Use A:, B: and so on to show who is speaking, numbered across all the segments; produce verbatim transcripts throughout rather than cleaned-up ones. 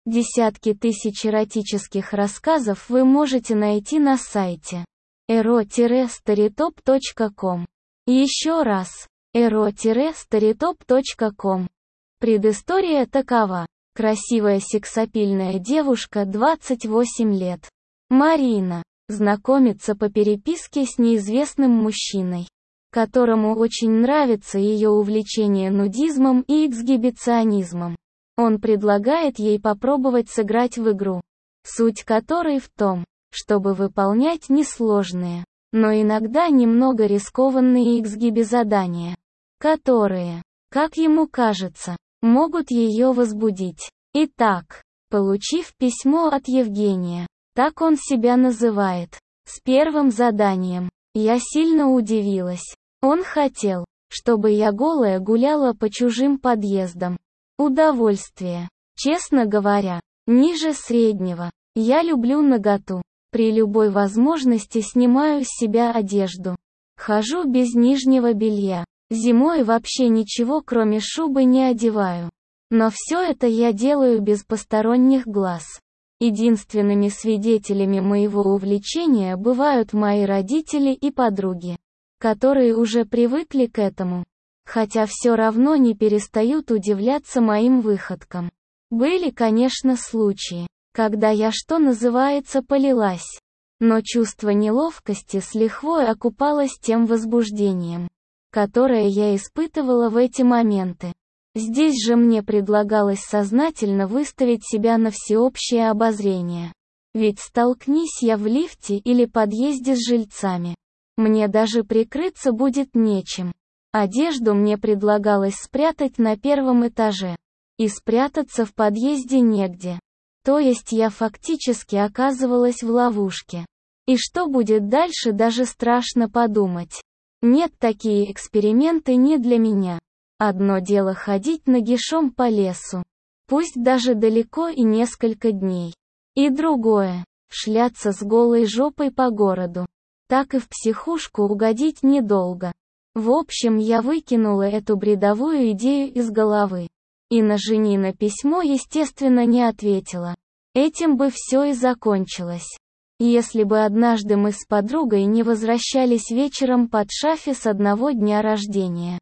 A: Десятки тысяч эротических рассказов вы можете найти на сайте эро старитоп точка ком. Еще раз, эро старитоп точка ком. Предыстория такова. Красивая сексапильная девушка, двадцать восемь лет. Марина. Знакомится по переписке с неизвестным мужчиной, которому очень нравится ее увлечение нудизмом и эксгибиционизмом. Он предлагает ей попробовать сыграть в игру, суть которой в том, чтобы выполнять несложные, но иногда немного рискованные эксгиби-задания, которые, как ему кажется, могут ее возбудить. Итак, получив письмо от Евгения, так он себя называет, с первым заданием, я сильно удивилась. Он хотел, чтобы я голая гуляла по чужим подъездам. Удовольствие, честно говоря, ниже среднего. Я люблю наготу. При любой возможности снимаю с себя одежду. Хожу без нижнего белья. Зимой вообще ничего кроме шубы не одеваю. Но все это я делаю без посторонних глаз. Единственными свидетелями моего увлечения бывают мои родители и подруги, которые уже привыкли к этому, хотя все равно не перестают удивляться моим выходкам. Были, конечно, случаи, когда я, что называется, полилась, но чувство неловкости с лихвой окупалось тем возбуждением, которое я испытывала в эти моменты. Здесь же мне предлагалось сознательно выставить себя на всеобщее обозрение. Ведь столкнись я в лифте или подъезде с жильцами, мне даже прикрыться будет нечем. Одежду мне предлагалось спрятать на первом этаже, и спрятаться в подъезде негде. То есть я фактически оказывалась в ловушке. И что будет дальше, даже страшно подумать. Нет, такие эксперименты не для меня. Одно дело ходить нагишом по лесу, пусть даже далеко и несколько дней. И другое – шляться с голой жопой по городу. Так и в психушку угодить недолго. В общем, я выкинула эту бредовую идею из головы. И на Женина письмо, естественно, не ответила. Этим бы все и закончилось. Если бы однажды мы с подругой не возвращались вечером под шафе с одного дня рождения.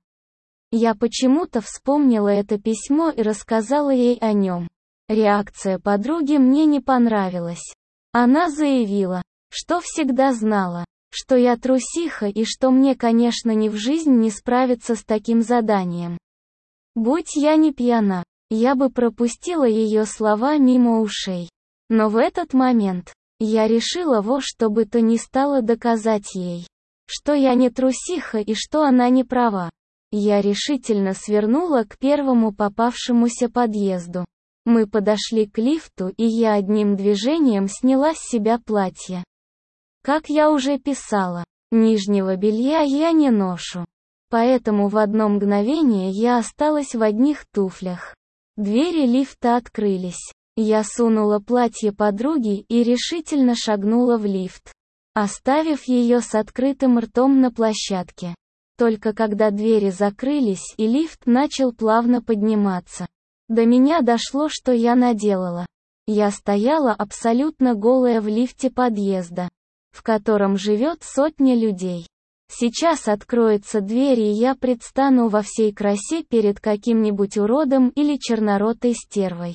A: Я почему-то вспомнила это письмо и рассказала ей о нем. Реакция подруги мне не понравилась. Она заявила, что всегда знала, что я трусиха и что мне, конечно, ни в жизнь не справиться с таким заданием. Будь я не пьяна, я бы пропустила ее слова мимо ушей. Но в этот момент я решила во что бы то ни стало доказать ей, что я не трусиха и что она не права. Я решительно свернула к первому попавшемуся подъезду. Мы подошли к лифту, и я одним движением сняла с себя платье. Как я уже писала, нижнего белья я не ношу. Поэтому в одно мгновение я осталась в одних туфлях. Двери лифта открылись. Я сунула платье подруги и решительно шагнула в лифт, оставив ее с открытым ртом на площадке. Только когда двери закрылись и лифт начал плавно подниматься, до меня дошло, что я наделала. Я стояла абсолютно голая в лифте подъезда, в котором живет сотня людей. Сейчас откроется дверь, и я предстану во всей красе перед каким-нибудь уродом или черноротой стервой.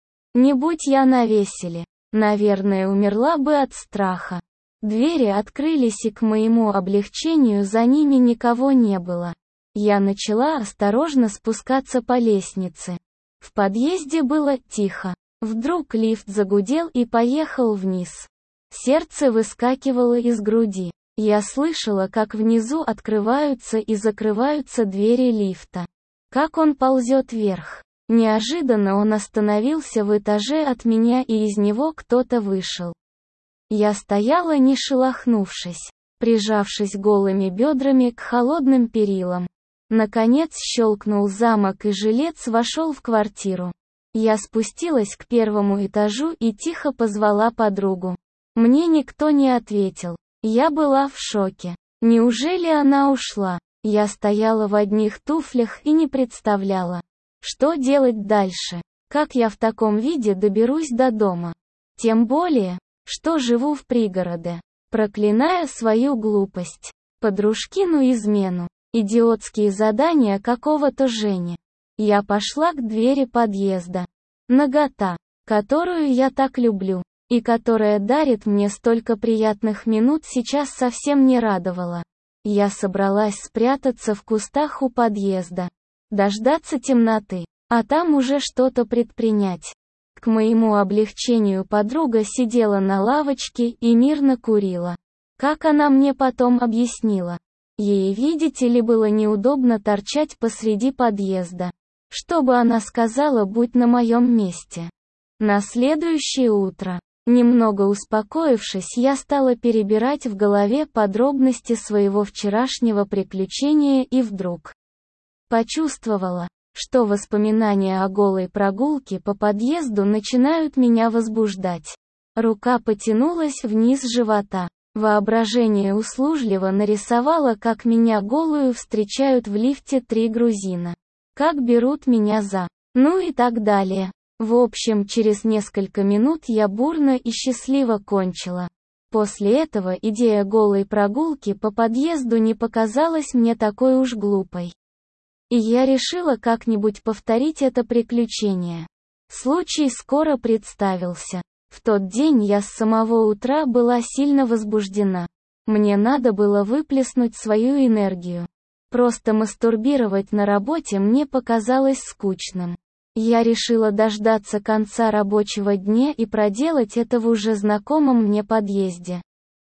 A: Не будь я на веселе, наверное, умерла бы от страха. Двери открылись, и к моему облегчению за ними никого не было. Я начала осторожно спускаться по лестнице. В подъезде было тихо. Вдруг лифт загудел и поехал вниз. Сердце выскакивало из груди. Я слышала, как внизу открываются и закрываются двери лифта. Как он ползет вверх. Неожиданно он остановился в этаже от меня, и из него кто-то вышел. Я стояла, не шелохнувшись, прижавшись голыми бедрами к холодным перилам. Наконец щелкнул замок, и жилец вошел в квартиру. Я спустилась к первому этажу и тихо позвала подругу. Мне никто не ответил. Я была в шоке. Неужели она ушла? Я стояла в одних туфлях и не представляла, что делать дальше. Как я в таком виде доберусь до дома? Тем более, что живу в пригороде. Проклиная свою глупость, подружкину измену, идиотские задания какого-то Жени. Я пошла к двери подъезда. Нагота, которую я так люблю, и которая дарит мне столько приятных минут, сейчас совсем не радовала. Я собралась спрятаться в кустах у подъезда, дождаться темноты, а там уже что-то предпринять. К моему облегчению подруга сидела на лавочке и мирно курила. Как она мне потом объяснила. Ей, видите ли, было неудобно торчать посреди подъезда. Что бы она сказала, будь на моем месте? На следующее утро, немного успокоившись, я стала перебирать в голове подробности своего вчерашнего приключения и вдруг почувствовала, что воспоминания о голой прогулке по подъезду начинают меня возбуждать. Рука потянулась вниз живота. Воображение услужливо нарисовало, как меня голую встречают в лифте три грузина. Как берут меня за, ну и так далее. В общем, через несколько минут я бурно и счастливо кончила. После этого идея голой прогулки по подъезду не показалась мне такой уж глупой. И я решила как-нибудь повторить это приключение. Случай скоро представился. В тот день я с самого утра была сильно возбуждена. Мне надо было выплеснуть свою энергию. Просто мастурбировать на работе мне показалось скучным. Я решила дождаться конца рабочего дня и проделать это в уже знакомом мне подъезде.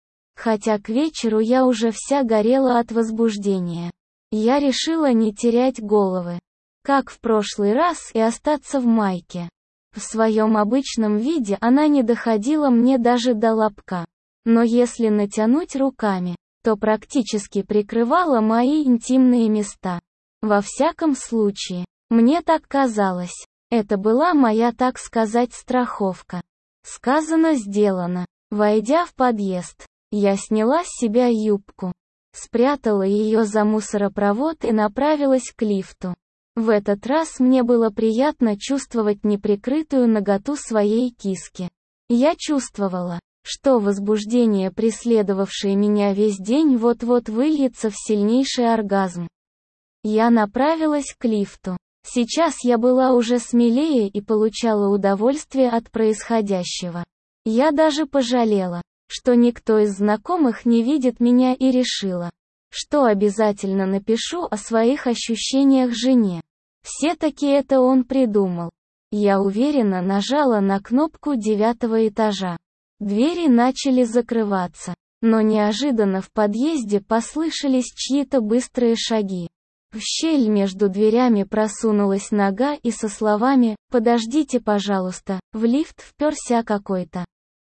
A: Хотя к вечеру я уже вся горела от возбуждения. Я решила не терять головы, как в прошлый раз, и остаться в майке. В своем обычном виде она не доходила мне даже до лобка. Но если натянуть руками, то практически прикрывала мои интимные места. Во всяком случае, мне так казалось. Это была моя, так сказать, страховка. Сказано, сделано. Войдя в подъезд, я сняла с себя юбку, спрятала ее за мусоропровод и направилась к лифту. В этот раз мне было приятно чувствовать неприкрытую наготу своей киски. Я чувствовала, что возбуждение, преследовавшее меня весь день, вот-вот выльется в сильнейший оргазм. Я направилась к лифту. Сейчас я была уже смелее и получала удовольствие от происходящего. Я даже пожалела, что никто из знакомых не видит меня, и решила, что обязательно напишу о своих ощущениях жене. Все-таки это он придумал. Я уверенно нажала на кнопку девятого этажа. Двери начали закрываться, но неожиданно в подъезде послышались чьи-то быстрые шаги. В щель между дверями просунулась нога, и со словами «Подождите, пожалуйста», в лифт вперся какой-то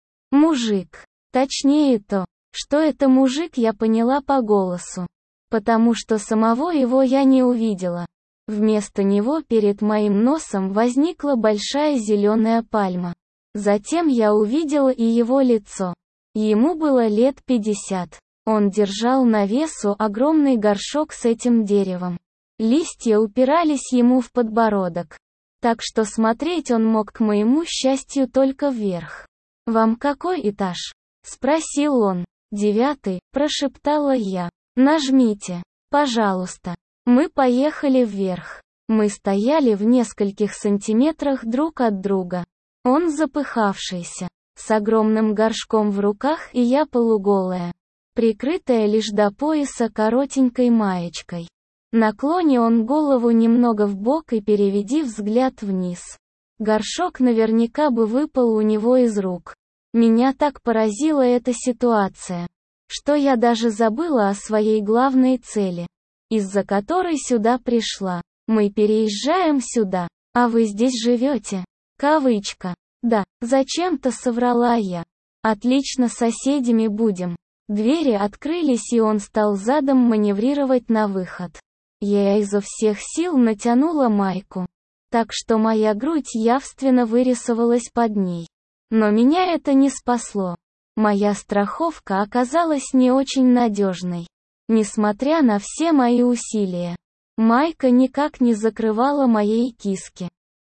A: мужик. Точнее то, что это мужик, я поняла по голосу. Потому что самого его я не увидела. Вместо него перед моим носом возникла большая зеленая пальма. Затем я увидела и его лицо. Ему было лет пятьдесят. Он держал на весу огромный горшок с этим деревом. Листья упирались ему в подбородок. Так что смотреть он мог, к моему счастью, только вверх. «Вам какой этаж?» — спросил он. «Девятый», — прошептала я. «Нажмите, пожалуйста». Мы поехали вверх. Мы стояли в нескольких сантиметрах друг от друга. Он запыхавшийся, с огромным горшком в руках, и я полуголая, прикрытая лишь до пояса коротенькой маечкой. Наклони он голову немного вбок и переведи взгляд вниз. Горшок наверняка бы выпал у него из рук. Меня так поразила эта ситуация, что я даже забыла о своей главной цели, из-за которой сюда пришла. Мы переезжаем сюда, а вы здесь живете? Кавычка. Да, зачем-то соврала я. Отлично, соседями будем. Двери открылись, и он стал задом маневрировать на выход. Я изо всех сил натянула майку, так что моя грудь явственно вырисовалась под ней. Но меня это не спасло. Моя страховка оказалась не очень надежной. Несмотря на все мои усилия, майка никак не закрывала моей киски.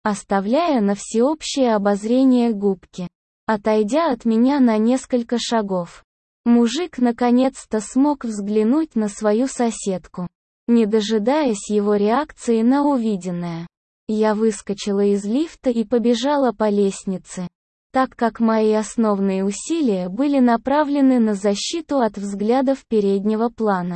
A: оставляя на всеобщее обозрение губки. Отойдя от меня на несколько шагов, мужик наконец-то смог взглянуть на свою соседку. Не дожидаясь его реакции на увиденное, я выскочила из лифта и побежала по лестнице, так как мои основные усилия были направлены на защиту от взглядов переднего плана.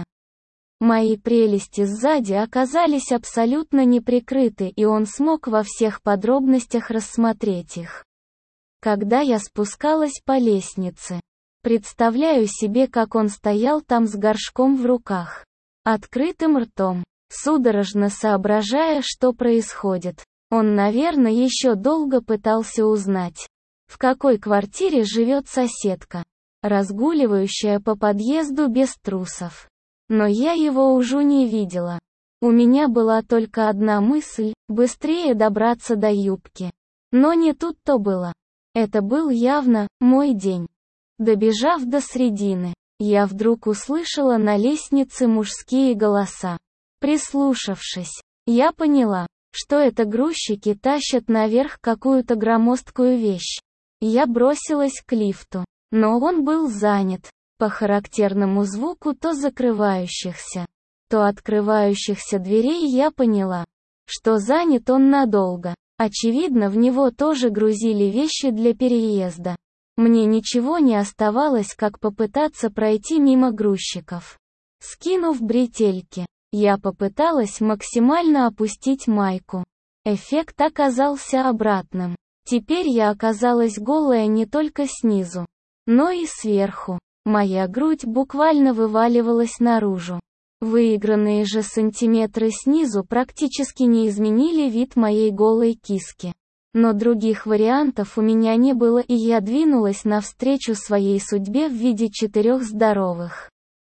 A: Мои прелести сзади оказались абсолютно не прикрыты, и он смог во всех подробностях рассмотреть их. Когда я спускалась по лестнице, представляю себе, как он стоял там с горшком в руках, открытым ртом, судорожно соображая, что происходит. Он, наверное, еще долго пытался узнать, в какой квартире живет соседка, разгуливающая по подъезду без трусов. Но я его уже не видела. У меня была только одна мысль – быстрее добраться до юбки. Но не тут-то было. Это был явно мой день. Добежав до середины, я вдруг услышала на лестнице мужские голоса. Прислушавшись, я поняла, что это грузчики тащат наверх какую-то громоздкую вещь. Я бросилась к лифту, но он был занят. По характерному звуку то закрывающихся, то открывающихся дверей я поняла, что занят он надолго. Очевидно, в него тоже грузили вещи для переезда. Мне ничего не оставалось, как попытаться пройти мимо грузчиков. Скинув бретельки, я попыталась максимально опустить майку. Эффект оказался обратным. Теперь я оказалась голая не только снизу, но и сверху. Моя грудь буквально вываливалась наружу. Выигранные же сантиметры снизу практически не изменили вид моей голой киски. Но других вариантов у меня не было, и я двинулась навстречу своей судьбе в виде четырех здоровых,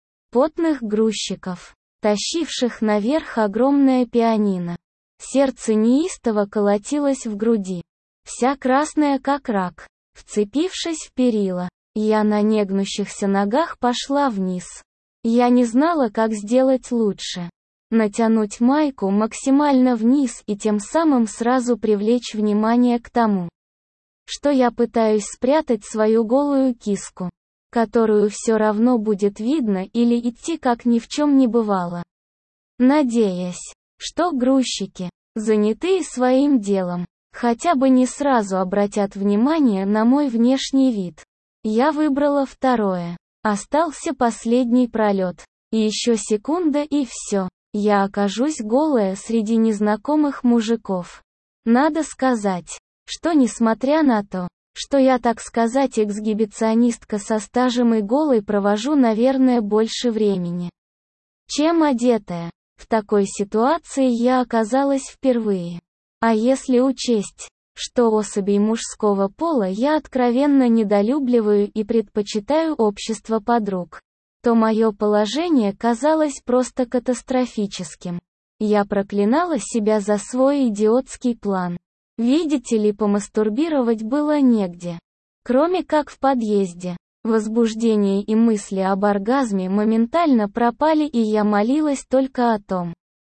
A: потных грузчиков, тащивших наверх огромное пианино. Сердце неистово колотилось в груди, вся красная как рак. Вцепившись в перила, я на негнущихся ногах пошла вниз. Я не знала, как сделать лучше. Натянуть майку максимально вниз и тем самым сразу привлечь внимание к тому, что я пытаюсь спрятать свою голую киску, которую все равно будет видно, или идти как ни в чем не бывало. Надеясь, что грузчики, занятые своим делом, хотя бы не сразу обратят внимание на мой внешний вид. Я выбрала второе. Остался последний пролет. Еще секунда и все. Я окажусь голая среди незнакомых мужиков. Надо сказать, что несмотря на то, что я, так сказать, эксгибиционистка со стажем и голой провожу, наверное, больше времени, чем одетая, в такой ситуации я оказалась впервые. А если учесть, что особей мужского пола я откровенно недолюбливаю и предпочитаю общество подруг, то мое положение казалось просто катастрофическим. Я проклинала себя за свой идиотский план. Видите ли, помастурбировать было негде, кроме как в подъезде. Возбуждение и мысли об оргазме моментально пропали, и я молилась только о том,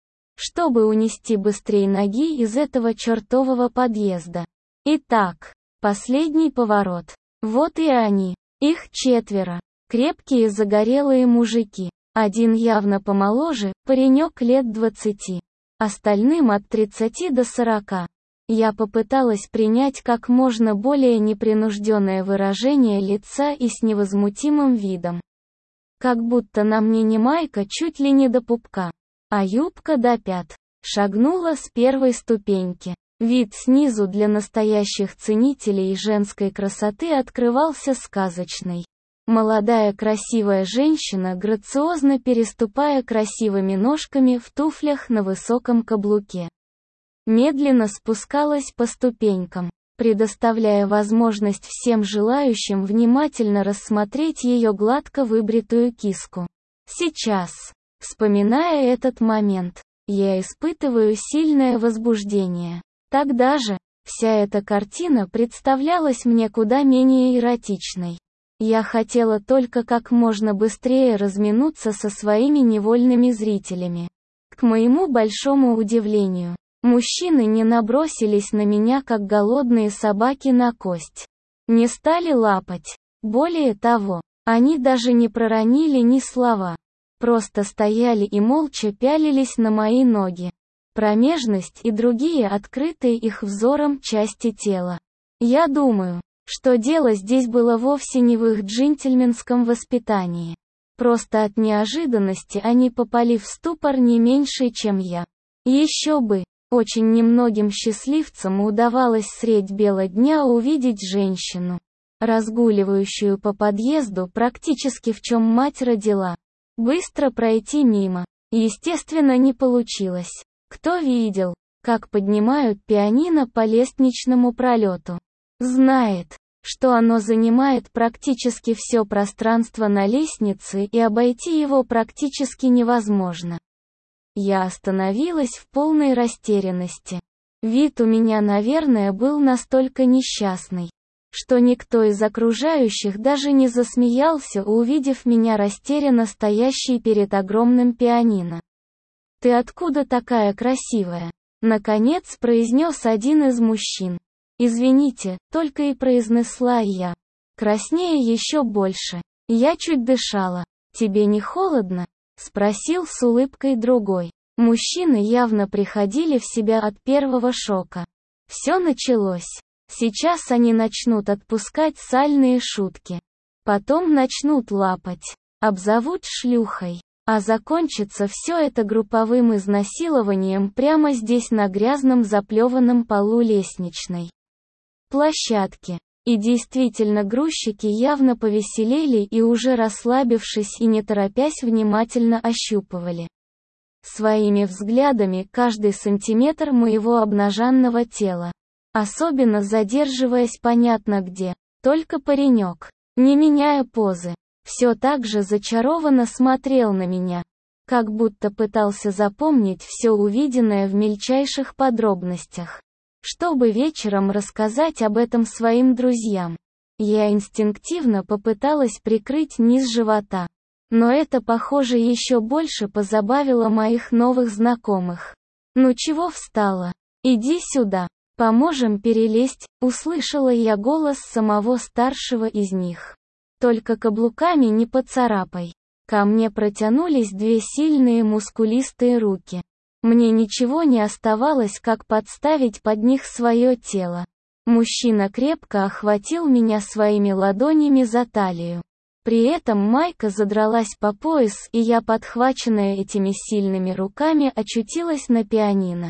A: чтобы унести быстрее ноги из этого чертового подъезда. Итак, последний поворот. Вот и они. Их четверо. Крепкие загорелые мужики. Один явно помоложе, паренек лет двадцати. Остальным от тридцати до сорока. Я попыталась принять как можно более непринужденное выражение лица и с невозмутимым видом. Как будто на мне не майка чуть ли не до пупка, а юбка до пят. Шагнула с первой ступеньки. Вид снизу для настоящих ценителей женской красоты открывался сказочный. Молодая красивая женщина, грациозно переступая красивыми ножками в туфлях на высоком каблуке, медленно спускалась по ступенькам, предоставляя возможность всем желающим внимательно рассмотреть ее гладко выбритую киску. Сейчас, вспоминая этот момент, я испытываю сильное возбуждение. Тогда же, вся эта картина представлялась мне куда менее эротичной. Я хотела только как можно быстрее разминуться со своими невольными зрителями. К моему большому удивлению, Мужчины не набросились на меня, как голодные собаки на кость. Не стали лапать. Более того, они даже не проронили ни слова. Просто стояли и молча пялились на мои ноги, промежность и другие открытые их взором части тела. Я думаю, что дело здесь было вовсе не в их джентльменском воспитании. Просто от неожиданности они попали в ступор не меньше, чем я. Еще бы, очень немногим счастливцам удавалось средь бела дня увидеть женщину, разгуливающую по подъезду практически в чем мать родила. Быстро пройти мимо, естественно, не получилось. Кто видел, как поднимают пианино по лестничному пролету, знает, что оно занимает практически все пространство на лестнице и обойти его практически невозможно. Я остановилась в полной растерянности. Вид у меня, наверное, был настолько несчастный, что никто из окружающих даже не засмеялся, увидев меня растерянно стоящей перед огромным пианино. «Ты откуда такая красивая?» — наконец произнес один из мужчин. «Извините», — только и произнесла я, краснея еще больше. Я чуть дышала. «Тебе не холодно?» — спросил с улыбкой другой. Мужчины явно приходили в себя от первого шока. Все началось. Сейчас они начнут отпускать сальные шутки. Потом начнут лапать. Обзовут шлюхой. А закончится все это групповым изнасилованием прямо здесь на грязном заплеванном полу лестничной площадки. И действительно, грузчики явно повеселели и уже расслабившись и не торопясь внимательно ощупывали своими взглядами каждый сантиметр моего обнаженного тела. Особенно задерживаясь понятно где. Только паренек, не меняя позы, все так же зачарованно смотрел на меня, как будто пытался запомнить все увиденное в мельчайших подробностях, чтобы вечером рассказать об этом своим друзьям. Я инстинктивно попыталась прикрыть низ живота, но это, похоже, еще больше позабавило моих новых знакомых. «Ну чего встала? Иди сюда, поможем перелезть», — услышала я голос самого старшего из них. «Только каблуками не поцарапай». Ко мне протянулись две сильные мускулистые руки. Мне ничего не оставалось, как подставить под них свое тело. Мужчина крепко охватил меня своими ладонями за талию. При этом майка задралась по пояс, и я, подхваченная этими сильными руками, очутилась на пианино.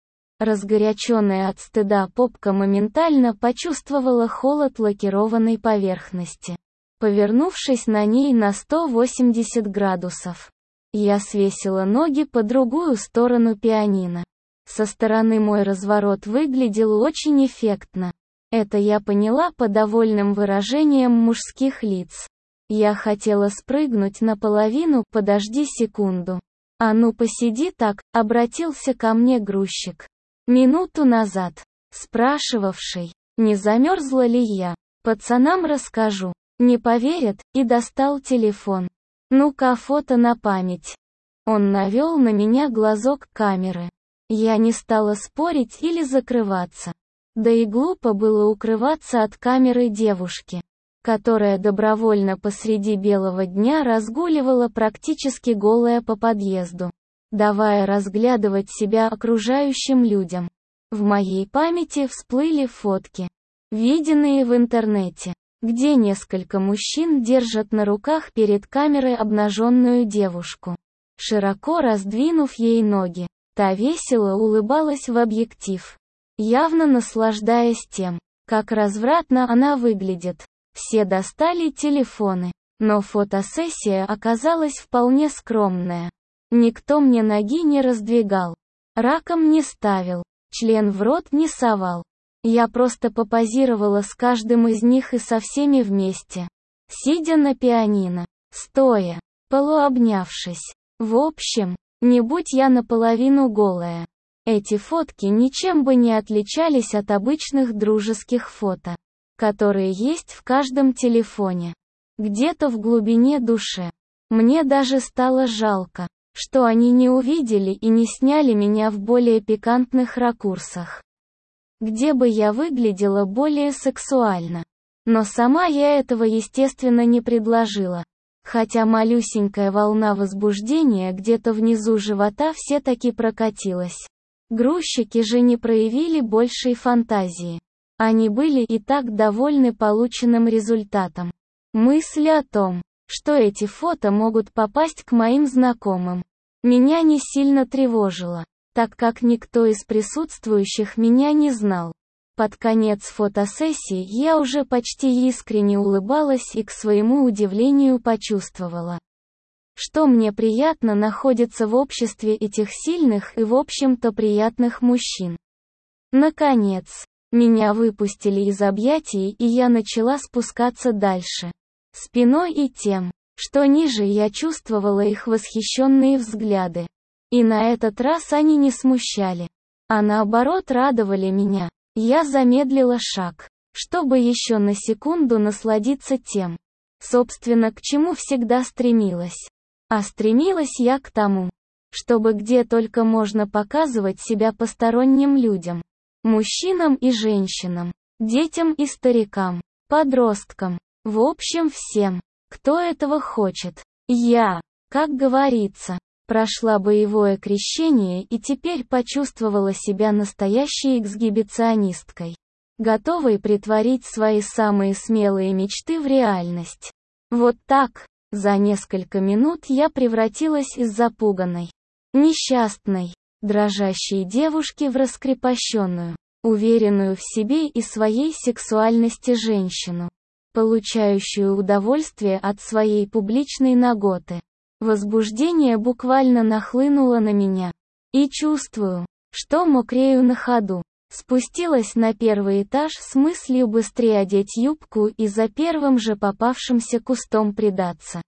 A: Разгоряченная от стыда попка моментально почувствовала холод лакированной поверхности, повернувшись на ней на сто восемьдесят градусов. Я свесила ноги по другую сторону пианино. Со стороны мой разворот выглядел очень эффектно. Это я поняла по довольным выражениям мужских лиц. Я хотела спрыгнуть наполовину, подожди секунду. «А ну посиди так», — обратился ко мне грузчик, минуту назад, спрашивавший, не замерзла ли я. «Пацанам расскажу». Не поверят, и достал телефон. «Ну-ка, фото на память». Он навел на меня глазок камеры. Я не стала спорить или закрываться. Да и глупо было укрываться от камеры девушки, которая добровольно посреди белого дня разгуливала практически голая по подъезду, давая разглядывать себя окружающим людям. В моей памяти всплыли фотки, виденные в интернете, где несколько мужчин держат на руках перед камерой обнаженную девушку, широко раздвинув ей ноги. Та весело улыбалась в объектив, явно наслаждаясь тем, как развратно она выглядит. Все достали телефоны, но фотосессия оказалась вполне скромная. Никто мне ноги не раздвигал, раком не ставил, член в рот не совал. Я просто попозировала с каждым из них и со всеми вместе, сидя на пианино, стоя, полуобнявшись. В общем, не будь я наполовину голая, эти фотки ничем бы не отличались от обычных дружеских фото, которые есть в каждом телефоне. Где-то в глубине души мне даже стало жалко, что они не увидели и не сняли меня в более пикантных ракурсах, где бы я выглядела более сексуально. Но сама я этого, естественно, не предложила. Хотя малюсенькая волна возбуждения где-то внизу живота все-таки прокатилась. Грузчики же не проявили большей фантазии. Они были и так довольны полученным результатом. Мысль о том, что эти фото могут попасть к моим знакомым, меня не сильно тревожила, так как никто из присутствующих меня не знал. Под конец фотосессии я уже почти искренне улыбалась и к своему удивлению почувствовала, что мне приятно находиться в обществе этих сильных и в общем-то приятных мужчин. Наконец, меня выпустили из объятий и я начала спускаться дальше. Спиной и тем, что ниже я чувствовала их восхищенные взгляды. И на этот раз они не смущали, а наоборот радовали меня. Я замедлила шаг, чтобы еще на секунду насладиться тем, собственно, к чему всегда стремилась. А стремилась я к тому, чтобы где только можно показывать себя посторонним людям, мужчинам и женщинам, детям и старикам, подросткам, в общем всем, кто этого хочет. Я, как говорится, прошла боевое крещение и теперь почувствовала себя настоящей эксгибиционисткой, готовой притворить свои самые смелые мечты в реальность. Вот так, за несколько минут я превратилась из запуганной, несчастной, дрожащей девушки в раскрепощенную, уверенную в себе и своей сексуальности женщину, получающую удовольствие от своей публичной наготы. Возбуждение буквально нахлынуло на меня. И чувствую, что мокрею на ходу. Спустилась на первый этаж с мыслью быстрее одеть юбку и за первым же попавшимся кустом предаться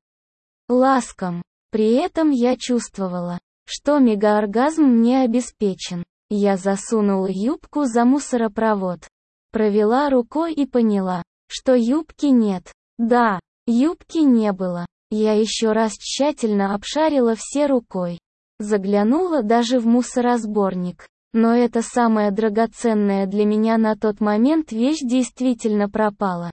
A: ласкам. При этом я чувствовала, что мегаоргазм мне обеспечен. Я засунула юбку за мусоропровод. Провела рукой и поняла, что юбки нет. Да, юбки не было. Я еще раз тщательно обшарила все рукой. Заглянула даже в мусоросборник. Но эта самая драгоценная для меня на тот момент вещь действительно пропала.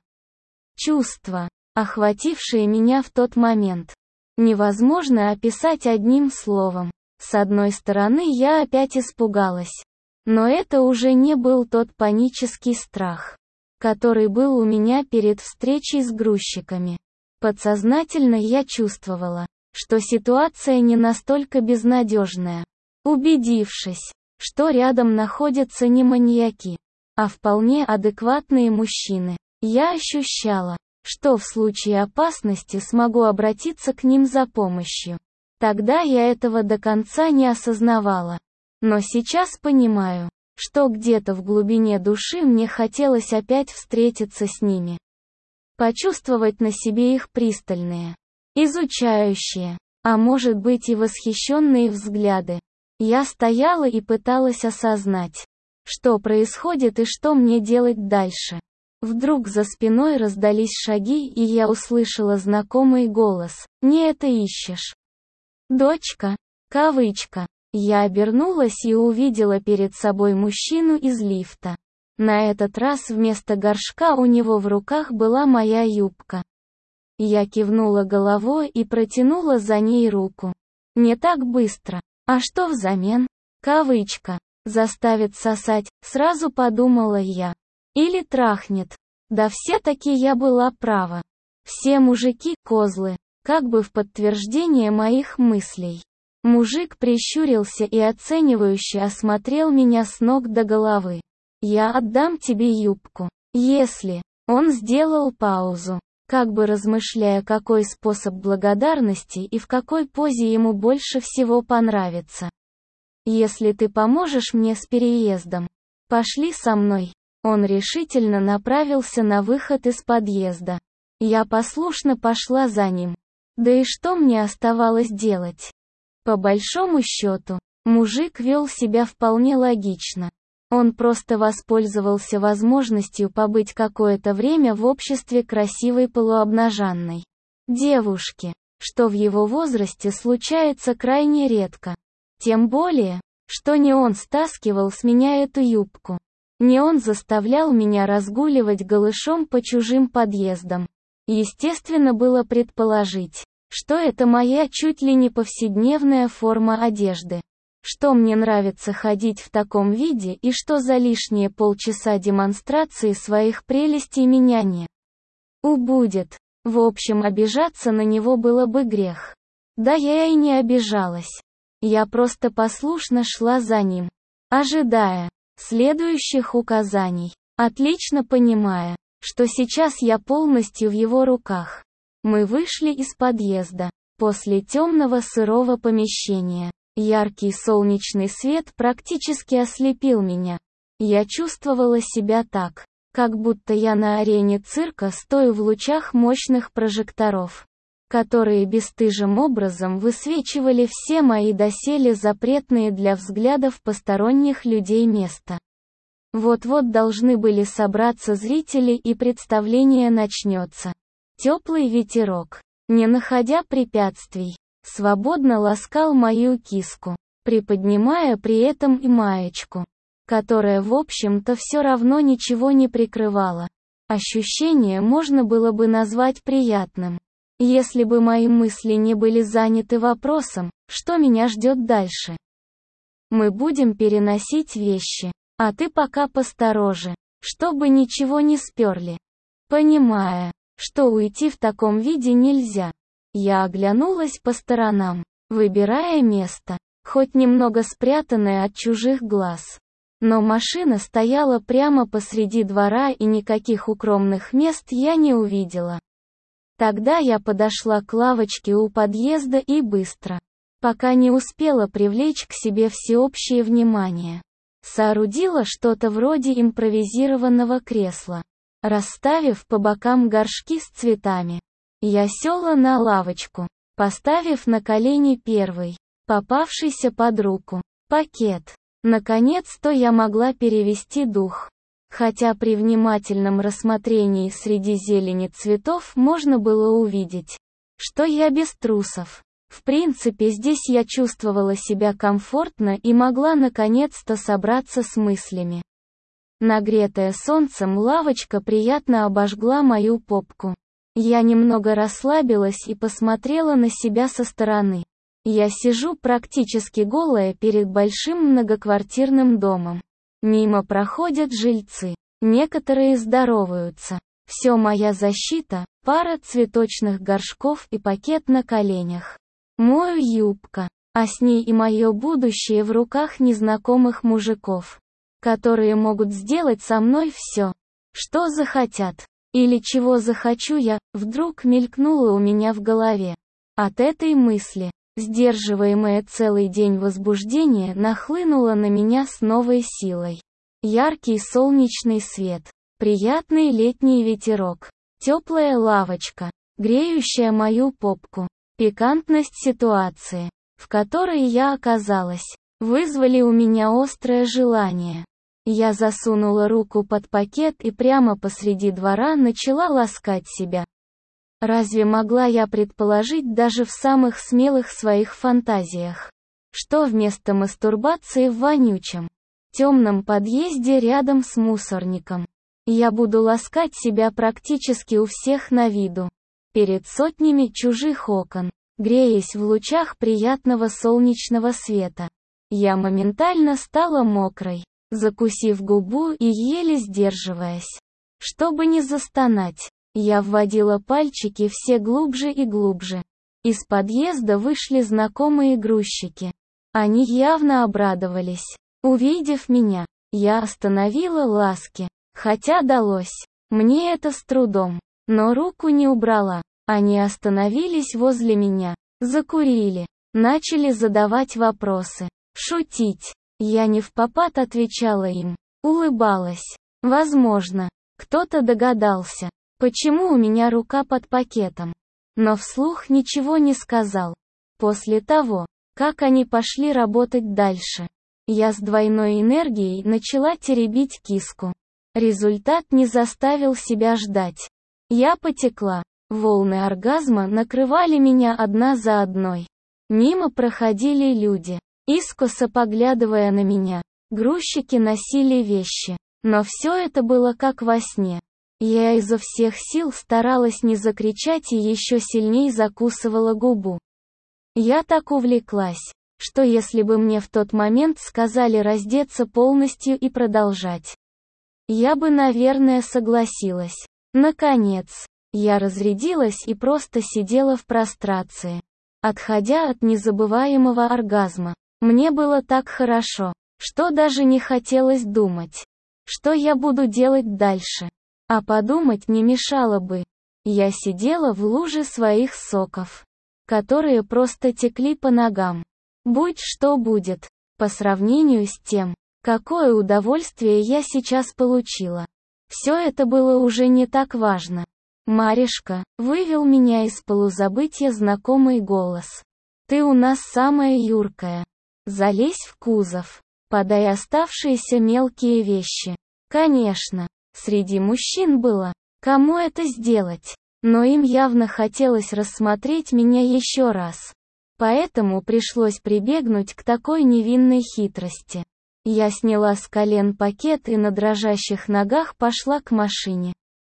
A: Чувства, охватившие меня в тот момент, невозможно описать одним словом. С одной стороны, я опять испугалась. Но это уже не был тот панический страх, который был у меня перед встречей с грузчиками. Подсознательно я чувствовала, что ситуация не настолько безнадежная. Убедившись, что рядом находятся не маньяки, а вполне адекватные мужчины, я ощущала, что в случае опасности смогу обратиться к ним за помощью. Тогда я этого до конца не осознавала. Но сейчас понимаю, что где-то в глубине души мне хотелось опять встретиться с ними. Почувствовать на себе их пристальные, изучающие, а может быть и восхищенные взгляды. Я стояла и пыталась осознать, что происходит и что мне делать дальше. Вдруг за спиной раздались шаги и я услышала знакомый голос: «Не это ищешь, дочка?» Кавычка. Я обернулась и увидела перед собой мужчину из лифта. На этот раз вместо горшка у него в руках была моя юбка. Я кивнула головой и протянула за ней руку. Не так быстро. А что взамен? Кавычка. Заставит сосать, сразу подумала я. Или трахнет. Да все-таки я была права. Все мужики – козлы, как бы в подтверждение моих мыслей. Мужик прищурился и оценивающе осмотрел меня с ног до головы. «Я отдам тебе юбку, если...» Он сделал паузу, как бы размышляя, какой способ благодарности и в какой позе ему больше всего понравится. «Если ты поможешь мне с переездом, пошли со мной». Он решительно направился на выход из подъезда. Я послушно пошла за ним. Да и что мне оставалось делать? По большому счету, мужик вел себя вполне логично. Он просто воспользовался возможностью побыть какое-то время в обществе красивой полуобнаженной девушки. что в его возрасте случается крайне редко. Тем более, что не он стаскивал с меня эту юбку. Не он заставлял меня разгуливать голышом по чужим подъездам. Естественно было предположить, что это моя чуть ли не повседневная форма одежды. Что мне нравится ходить в таком виде и что за лишние полчаса демонстрации своих прелестей меня не убудет. В общем, обижаться на него было бы грех. Да я и не обижалась. Я просто послушно шла за ним, ожидая следующих указаний, отлично понимая, что сейчас я полностью в его руках. Мы вышли из подъезда. После темного сырого помещения. Яркий солнечный свет практически ослепил меня. Я чувствовала себя так, как будто я на арене цирка стою в лучах мощных прожекторов, которые бесстыжим образом высвечивали все мои доселе запретные для взглядов посторонних людей места. Вот-вот должны были собраться зрители и представление начнется. Теплый ветерок, не находя препятствий, свободно ласкал мою киску, приподнимая при этом и маечку, которая в общем-то все равно ничего не прикрывала. Ощущение можно было бы назвать приятным, если бы мои мысли не были заняты вопросом, что меня ждет дальше. Мы будем переносить вещи, а ты пока постороже, чтобы ничего не сперли. Понимая, что уйти в таком виде нельзя, я оглянулась по сторонам, выбирая место, хоть немного спрятанное от чужих глаз. Но машина стояла прямо посреди двора и никаких укромных мест я не увидела. Тогда я подошла к лавочке у подъезда и быстро, пока не успела привлечь к себе всеобщее внимание, соорудила что-то вроде импровизированного кресла, расставив по бокам горшки с цветами. Я села на лавочку, поставив на колени первый, попавшийся под руку, пакет. Наконец-то я могла перевести дух. Хотя при внимательном рассмотрении среди зелени цветов можно было увидеть, что я без трусов. В принципе, здесь я чувствовала себя комфортно и могла наконец-то собраться с мыслями. Нагретая солнцем лавочка приятно обожгла мою попку. Я немного расслабилась и посмотрела на себя со стороны. Я сижу практически голая перед большим многоквартирным домом. Мимо проходят жильцы. Некоторые здороваются. Все моя защита, пара цветочных горшков и пакет на коленях. Мою юбка, а с ней и мое будущее в руках незнакомых мужиков, которые могут сделать со мной все, что захотят. Или чего захочу я, вдруг мелькнуло у меня в голове. От этой мысли, сдерживаемое целый день возбуждение нахлынуло на меня с новой силой. Яркий солнечный свет, приятный летний ветерок, теплая лавочка, греющая мою попку, пикантность ситуации, в которой я оказалась, вызвали у меня острое желание. Я засунула руку под пакет и прямо посреди двора начала ласкать себя. Разве могла я предположить даже в самых смелых своих фантазиях, что вместо мастурбации в вонючем, темном подъезде рядом с мусорником, я буду ласкать себя практически у всех на виду, перед сотнями чужих окон, греясь в лучах приятного солнечного света. Я моментально стала мокрой, закусив губу и еле сдерживаясь, чтобы не застонать. Я вводила пальчики все глубже и глубже. Из подъезда вышли знакомые грузчики. Они явно обрадовались. Увидев меня, я остановила ласки. Хотя далось мне это с трудом, но руку не убрала. Они остановились возле меня, закурили, начали задавать вопросы, шутить. Я не впопад отвечала им, улыбалась. Возможно, кто-то догадался, почему у меня рука под пакетом, но вслух ничего не сказал. После того, как они пошли работать дальше, я с двойной энергией начала теребить киску. Результат не заставил себя ждать. Я потекла, Волны оргазма накрывали меня одна за одной. Мимо проходили люди, искоса поглядывая на меня. Грузчики носили вещи. Но все это было как во сне. Я изо всех сил старалась не закричать и еще сильней закусывала губу. Я так увлеклась, что если бы мне в тот момент сказали раздеться полностью и продолжать, я бы, наверное, согласилась. Наконец, я разрядилась и просто сидела в прострации, отходя от незабываемого оргазма. Мне было так хорошо, что даже не хотелось думать, что я буду делать дальше. А подумать не мешало бы. Я сидела в луже своих соков, которые просто текли по ногам. Будь что будет, по сравнению с тем, какое удовольствие я сейчас получила. Все это было уже не так важно. «Маришка», — вывел меня из полузабытья знакомый голос. «Ты у нас самая юркая. Залезь в кузов. Подай оставшиеся мелкие вещи». Конечно, среди мужчин было, кому это сделать, но им явно хотелось рассмотреть меня еще раз. Поэтому пришлось прибегнуть к такой невинной хитрости. Я сняла с колен пакет и на дрожащих ногах пошла к машине.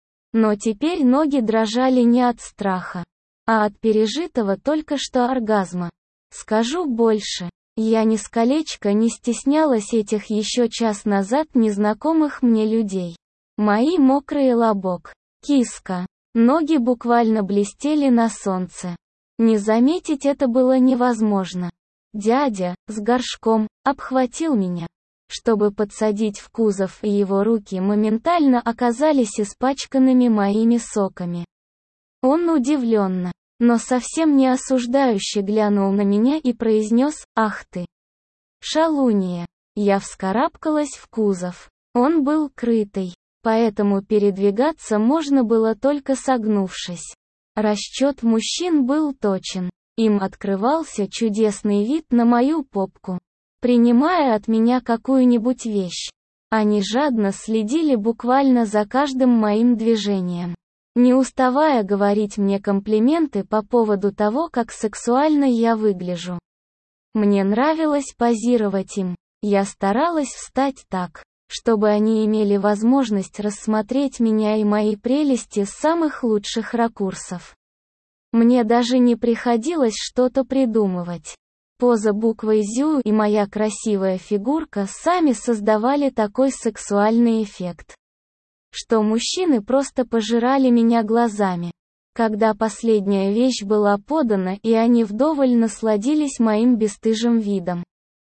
A: Но теперь ноги дрожали не от страха, а от пережитого только что оргазма. Скажу больше, я нисколечко не стеснялась этих еще час назад незнакомых мне людей. Мои мокрые лобок, киска, ноги буквально блестели на солнце. Не заметить это было невозможно. Дядя, с горшком, обхватил меня, чтобы подсадить в кузов, и его руки моментально оказались испачканными моими соками. Он удивленно, но совсем не осуждающе глянул на меня и произнес: «Ах ты, шалунья!» Я вскарабкалась в кузов. Он был крытый, поэтому передвигаться можно было только согнувшись. Расчет мужчин был точен. Им открывался чудесный вид на мою попку. Принимая от меня какую-нибудь вещь, они жадно следили буквально за каждым моим движением, не уставая говорить мне комплименты по поводу того, как сексуально я выгляжу. Мне нравилось позировать им. Я старалась встать так, чтобы они имели возможность рассмотреть меня и мои прелести с самых лучших ракурсов. Мне даже не приходилось что-то придумывать. Поза буквы «зю» и моя красивая фигурка сами создавали такой сексуальный эффект, что мужчины просто пожирали меня глазами. Когда последняя вещь была подана, и они вдоволь насладились моим бесстыжим видом,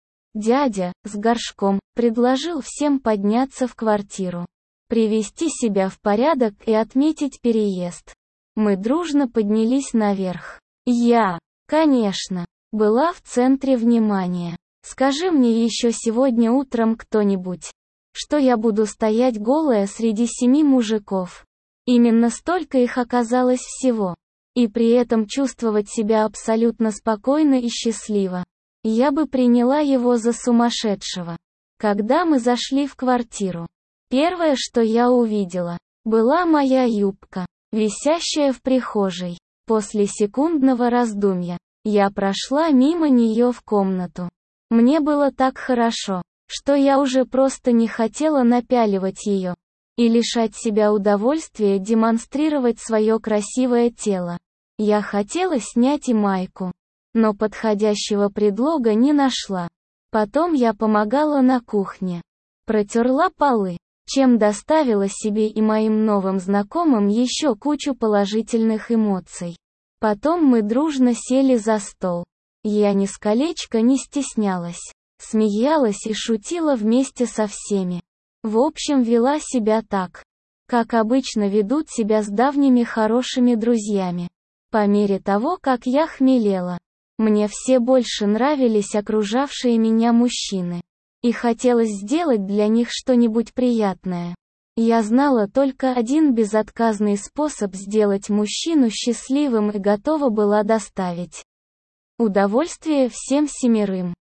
A: дядя, с горшком, предложил всем подняться в квартиру, привести себя в порядок и отметить переезд. Мы дружно поднялись наверх. Я, конечно, была в центре внимания. Скажи мне еще сегодня утром кто-нибудь, что я буду стоять голая среди семи мужиков. Именно столько их оказалось всего. И при этом чувствовать себя абсолютно спокойно и счастливо. Я бы приняла его за сумасшедшего. Когда мы зашли в квартиру, первое, что я увидела, была моя юбка, висящая в прихожей. После секундного раздумья, я прошла мимо нее в комнату. Мне было так хорошо, что я уже просто не хотела напяливать ее и лишать себя удовольствия демонстрировать свое красивое тело. Я хотела снять и майку, но подходящего предлога не нашла. Потом я помогала на кухне, протерла полы, чем доставила себе и моим новым знакомым еще кучу положительных эмоций. Потом мы дружно сели за стол. Я нисколечко не стеснялась, смеялась и шутила вместе со всеми. В общем, вела себя так, как обычно ведут себя с давними хорошими друзьями. По мере того, как я хмелела, мне все больше нравились окружавшие меня мужчины. И хотелось сделать для них что-нибудь приятное. Я знала только один безотказный способ сделать мужчину счастливым и готова была доставить удовольствие всем семерым.